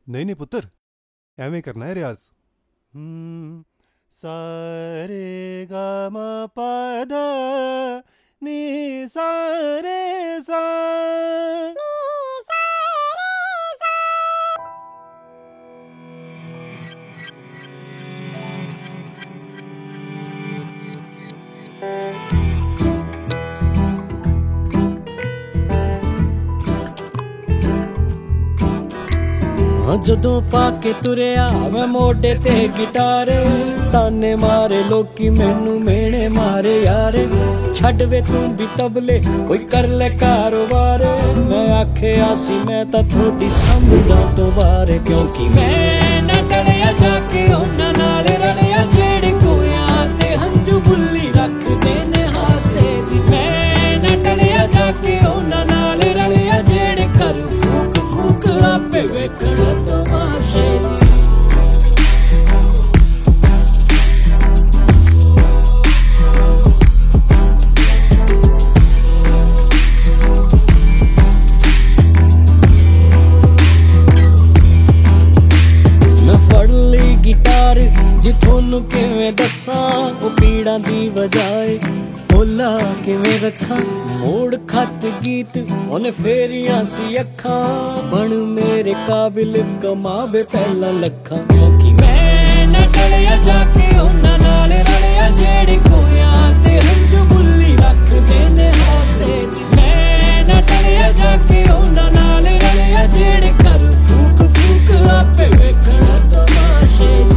नहीं नहीं पुत्र, ਐਵੇਂ ਕਰਨਾ ਹੈ ਰਿਆਜ਼। ਸਾਰੇ ਗਾ ਮਾ ਪਾ ਦਾ ਨੀ ਸਾਰੇ ਸਾ। ਜਦੋਂ ਪਾ ਕੇ ਤੁਰਿਆ ਮੈਂ ਮੋਢੇ ਤੇ ਗਿਟਾਰ, ਤਾਨੇ ਮਾਰੇ ਲੋਕੀ ਮੈਨੂੰ ਮੇਣੇ ਮਾਰੇ ਯਾਰ। ਛੱਡ ਵੇ ਤੂੰ ਵੀ ਤਬਲੇ ਕੋਈ ਕਰ ਲੈ ਕਾਰੋਬਾਰ। ਮੈਂ ਆਖਿਆ ਸੀ ਮੈਂ ਤਾਂ ਥੋੜੀ ਸਮਝਾਂ ਤੋਂ ਬਾਹਰ, ਕਿਉਂਕਿ ਮੈਂ ਨਾ ਟਲਿਆ ਜਾ ਕੇ ਉਹਨਾਂ ਨਾਲ ਰਲਿਆ ਜਿਹੜੇ ਕੋਇਆਂ ਤੇ ਹੰਝੂ ਬੁੱਲੀ ਰੱਖਦੇ ਨੇ ਹਾਸੇ ਜੀ। ਮੈਂ ਨਾ ਟਲਿਆ ਜਾ ਕੇ ਉਹਨਾਂ ਨਾਲ ਰਲਿਆ ਜਿਹੜੇ ਕਰ ਫੂਕ ਫੂਕ ਆਪੇ ਵੇਖਣ ਤਮਾਸ਼ੇ ਜੀ। ਮੈਂ ਫੜ ਲਈ ਗਿਟਾਰ ਜੀ ਤੁਹਾਨੂੰ ਕਿਵੇਂ ਦੱਸਾਂ, ਉਹ ਪੀੜਾਂ ਦੀ ਵਜਾਏ ਓਲਾ ਕਿਵੇਂ ਰੱਖਾਂ। ਮੋੜ ਖੱਤ ਗੀਤ ਉਹਨੇ ਫੇਰੀਆਂ ਸੀ ਅੱਖਾਂ, ਬਣ ਮੇਰੇ ਕਾਬਿਲ ਕਮਾਵੇ ਪਹਿਲਾਂ ਲੱਖਾਂ। ਕਿਉਂਕਿ ਮੈਂ ਨਾ ਟਲਿਆ ਜਾ ਕੇ ਉਹਨਾਂ ਨਾਲ ਰਲਿਆ ਜਿਹੜੇ ਕੋਇਆਂ ਤੇ ਹੰਝੂ ਬੁੱਲੀ ਰੱਖਦੇ ਨੇ ਹਾਸੇ ਜੀ। ਮੈਂ ਨਾ ਟਲਿਆ ਜਾ ਕੇ ਉਹਨਾਂ ਨਾਲ ਰਲਿਆ ਜਿਹੜੇ ਕਰ ਫੂਕ ਫੂਕ ਆਪੇ ਵੇਖਣ ਤਮਾਸ਼ੇ ਜੀ।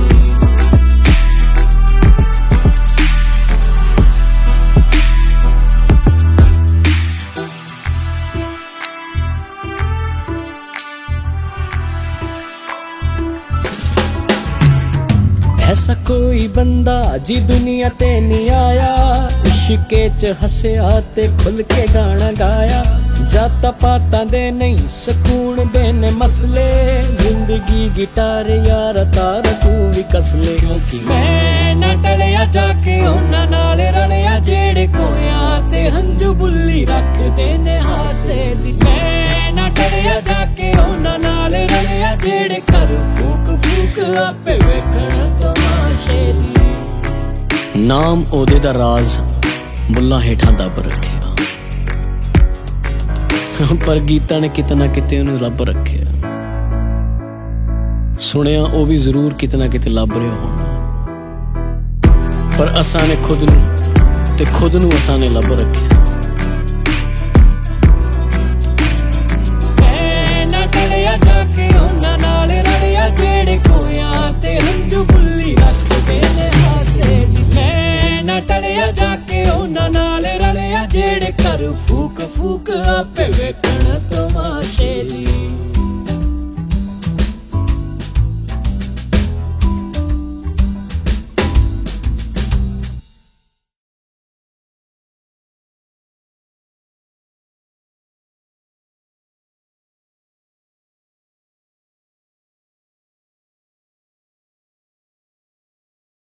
ऐसा कोई बंदा जी दुनिया ते नहीं आया, इश्के च हस्या ते खुल के गाना गाया। जाता पाता दे नहीं सकून दे ने मसले, जिंदगी गिटार यार तार तू भी कसले। क्योंकि मैं ना टलिया जाके उन्हां नाल रलिया जेड़े कोयां ते हंझू बुल्ली रखदे ने हासे जी। मैं ना टलिया जाके उन्हां नाल रलिया जेड़े कर फूक फूक आपे वेखण तमाशे जी। नाम ओदे दा राज बुल्ला हेठां दब रखिया, पर गीतां ने किते ना किते उन्हें लभ रखिया। सुनिया ओ भी जरूर किते ना किते लभ रहे होना, पर असां ने खुद नूं ते खुद नूं असां ने लभ रखिया। मैं ना टलिया जाके उन्हां नाल रलिया जेड़े कोयां ते हंझू बुल्ली रखदे ने हासे जी। मैं ना टलिया जाके उन्हां नाल रलिया जेड़े कर फूक फूक आपे वेखण तमाशे जी।